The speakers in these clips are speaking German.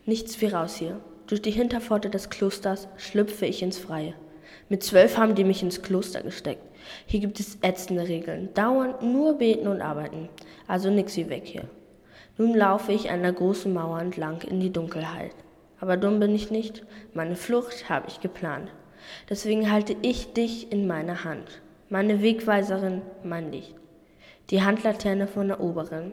Nichts wie raus hier. Durch die Hinterpforte des Klosters schlüpfe ich ins Freie. Mit 12 haben die mich ins Kloster gesteckt. Hier gibt es ätzende Regeln. Dauernd nur beten und arbeiten. Also nix wie weg hier. Nun laufe ich an der großen Mauer entlang in die Dunkelheit. Aber dumm bin ich nicht. Meine Flucht habe ich geplant. Deswegen halte ich dich in meiner Hand. Meine Wegweiserin, mein Licht. Die Handlaterne von der Oberin.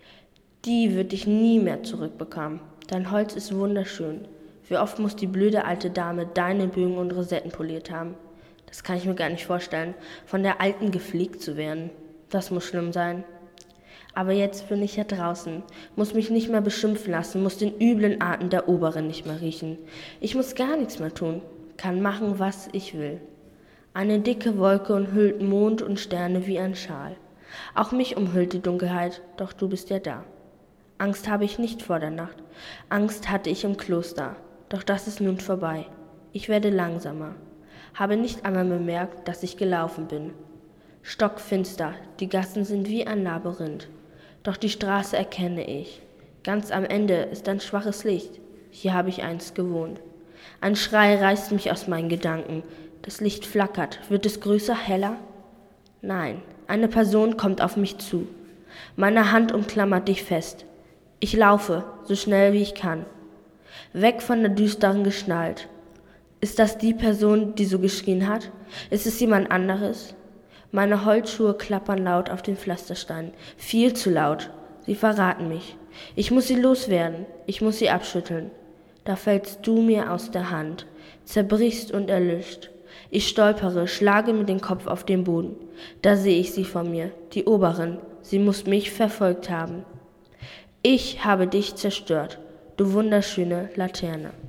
Die wird dich nie mehr zurückbekommen. Dein Holz ist wunderschön. Wie oft muss die blöde alte Dame deine Bögen und Rosetten poliert haben? Das kann ich mir gar nicht vorstellen, von der Alten gepflegt zu werden. Das muss schlimm sein. Aber jetzt bin ich ja draußen, muss mich nicht mehr beschimpfen lassen, muss den üblen Atem der Oberin nicht mehr riechen. Ich muss gar nichts mehr tun, kann machen, was ich will. Eine dicke Wolke umhüllt Mond und Sterne wie ein Schal. Auch mich umhüllt die Dunkelheit, doch du bist ja da. Angst habe ich nicht vor der Nacht, Angst hatte ich im Kloster, doch das ist nun vorbei. Ich werde langsamer, habe nicht einmal bemerkt, dass ich gelaufen bin. Stockfinster, die Gassen sind wie ein Labyrinth, doch die Straße erkenne ich. Ganz am Ende ist ein schwaches Licht, hier habe ich einst gewohnt. Ein Schrei reißt mich aus meinen Gedanken, das Licht flackert, wird es größer, heller? Nein, eine Person kommt auf mich zu. Meine Hand umklammert dich fest. Ich laufe, so schnell wie ich kann. Weg von der düsteren Gestalt. Ist das die Person, die so geschrien hat? Ist es jemand anderes? Meine Holzschuhe klappern laut auf den Pflasterstein. Viel zu laut. Sie verraten mich. Ich muss sie loswerden. Ich muss sie abschütteln. Da fällst du mir aus der Hand, zerbrichst und erlischt. Ich stolpere, schlage mit dem Kopf auf den Boden. Da sehe ich sie vor mir, die Oberin. Sie muss mich verfolgt haben. Ich habe dich zerstört, du wunderschöne Laterne.